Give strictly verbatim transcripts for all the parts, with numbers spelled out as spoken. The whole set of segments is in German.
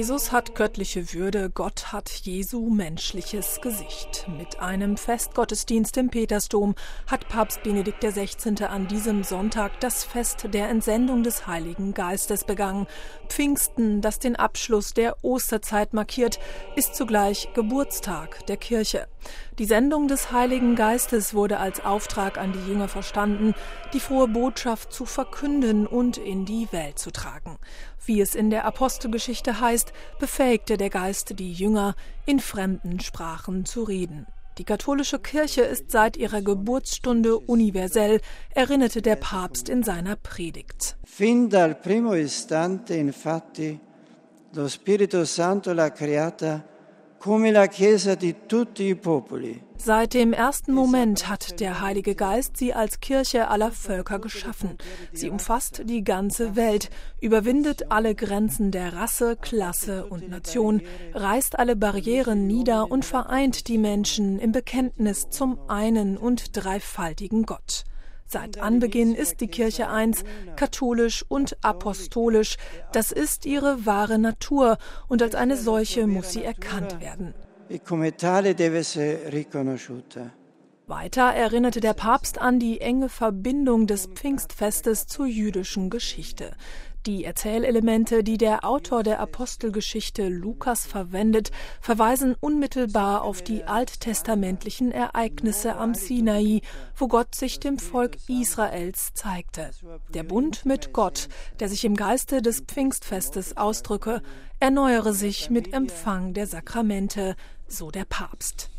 Jesus hat göttliche Würde, Gott hat Jesu menschliches Gesicht. Mit einem Festgottesdienst im Petersdom hat Papst Benedikt der Sechzehnte an diesem Sonntag das Fest der Entsendung des Heiligen Geistes begangen. Pfingsten, das den Abschluss der Osterzeit markiert, ist zugleich Geburtstag der Kirche. Die Sendung des Heiligen Geistes wurde als Auftrag an die Jünger verstanden, die frohe Botschaft zu verkünden und in die Welt zu tragen. Wie es in der Apostelgeschichte heißt, befähigte der Geist die Jünger, in fremden Sprachen zu reden. Die katholische Kirche ist seit ihrer Geburtsstunde universell, erinnerte der Papst in seiner Predigt. Fin dal primo istante, infatti, lo Spirito Santo l'ha creata come la Chiesa di tutti i popoli. Seit dem ersten Moment hat der Heilige Geist sie als Kirche aller Völker geschaffen. Sie umfasst die ganze Welt, überwindet alle Grenzen der Rasse, Klasse und Nation, reißt alle Barrieren nieder und vereint die Menschen im Bekenntnis zum einen und dreifaltigen Gott. Seit Anbeginn ist die Kirche eins, katholisch und apostolisch. Das ist ihre wahre Natur und als eine solche muss sie erkannt werden. Weiter erinnerte der Papst an die enge Verbindung des Pfingstfestes zur jüdischen Geschichte. Die Erzählelemente, die der Autor der Apostelgeschichte Lukas verwendet, verweisen unmittelbar auf die alttestamentlichen Ereignisse am Sinai, wo Gott sich dem Volk Israels zeigte. Der Bund mit Gott, der sich im Geiste des Pfingstfestes ausdrücke, erneuere sich mit Empfang der Sakramente, so der Papst.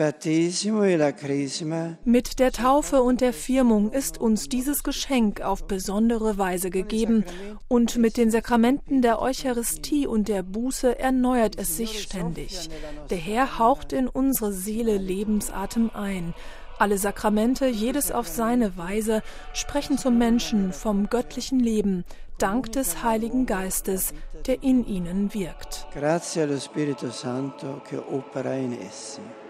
Mit der Taufe und der Firmung ist uns dieses Geschenk auf besondere Weise gegeben und mit den Sakramenten der Eucharistie und der Buße erneuert es sich ständig. Der Herr haucht in unsere Seele Lebensatem ein. Alle Sakramente, jedes auf seine Weise, sprechen zum Menschen vom göttlichen Leben, dank des Heiligen Geistes, der in ihnen wirkt. Grazie allo Spirito Santo che opera in essi.